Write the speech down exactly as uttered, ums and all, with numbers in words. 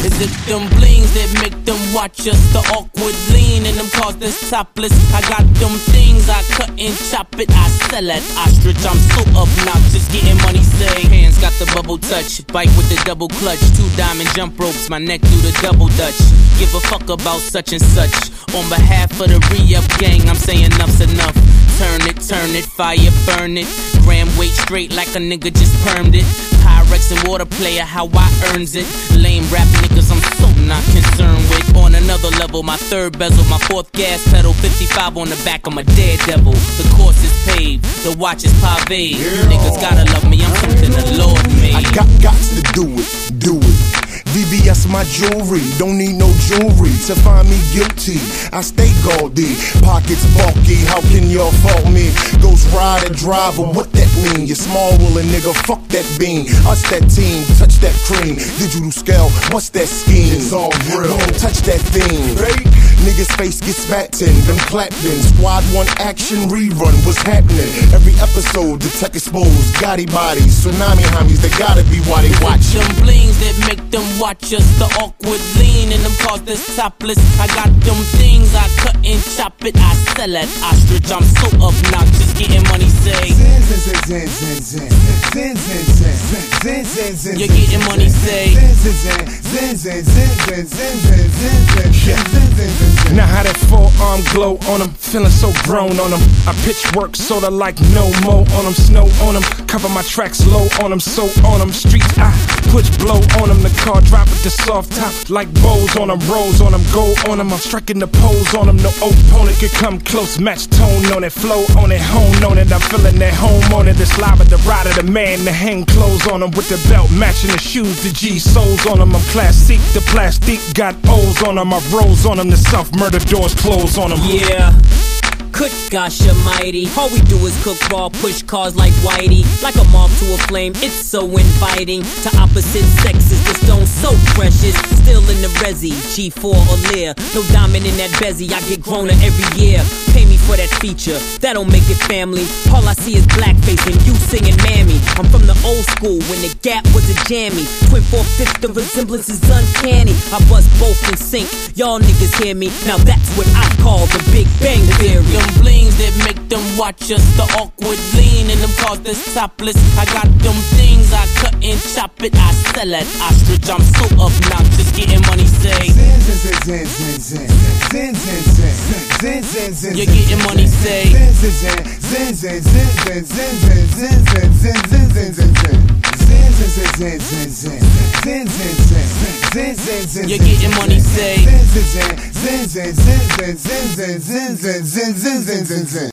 Is it them blings that make them watch us? The awkward lean in them cars that's topless. I got them things, I cut and chop it. I sell at ostrich, I'm so obnoxious, getting money say. Hands got the bubble touch, bike with the double clutch. Two diamond jump ropes, my neck do the double dutch. Give a fuck about such and such. On behalf of the re-up gang, I'm saying enough's enough. Turn it, turn it, fire burn it. Gram weight straight like a nigga just permed it. Pyrex and water player, how I earns it. Lame rap niggas, I'm so not concerned with. On another level, my third bezel, my fourth gas pedal, fifty-five on the back of my daredevil. The course is paved, the watch is paved. You niggas gotta love me, I'm something the Lord made. I got, got to do it, do it. V V S my jewelry, don't need no jewelry to find me guilty. I stay gaudy, pockets bulky, how can y'all fault me? Ghost rider, driver, what that mean? You small willing nigga, fuck that bean. Us that team, touch that cream. Digital scale, what's that scheme? It's all real, don't touch that thing. Fake. Niggas face gets spat in, them clapped in. Squad one action rerun, what's happening? Every episode, detect exposed, Gotti bodies, tsunami homies, they gotta be why they watch. Them blings that make them watch us, the awkward lean in them cars that's topless. I got them things, I cut and chop it. I sell at ostrich, I'm so obnoxious, getting money say. You're getting money say. Now how that forearm glow on them, feeling so grown on them. I pitch work sorta like no mo on them, snow on them. Cover my tracks low on them, so on them. Streets I push blow on them. The car drop with the soft top like bows on them, rolls on them, gold on them. I'm striking the pose on them. No opponent could come close, match tone on it, flow on it, hone on it. I'm feeling that home on it. The slobber, the rider, the man, the hang clothes on them with the belt matching the shoes, the G soles on them. I'm classic, the plastic got O's on them. I rose on them, the soft murder doors close on them. Yeah. Good gosh almighty, all we do is cook raw, push cars like Whitey. Like a moth to a flame, it's so inviting. To opposite sexes, the stone so precious. Still in the resi, G four or Lear. No diamond in that bezzy, I get growner every year. Pay me for that feature, that don't make it family. All I see is blackface and you singing Mammy. I'm from the old school when the gap was a jammy. Twin four-fifth, the resemblance is uncanny. I bust both in sync, y'all niggas hear me. Now that's what I call the Big Bang Theory. Them blings that make them watch us, the awkward lean in them cars that's topless. I got them things, I cut and chop it. I sell at ostrich, I'm so obnoxious, getting money say. You're getting money say. You're getting money say.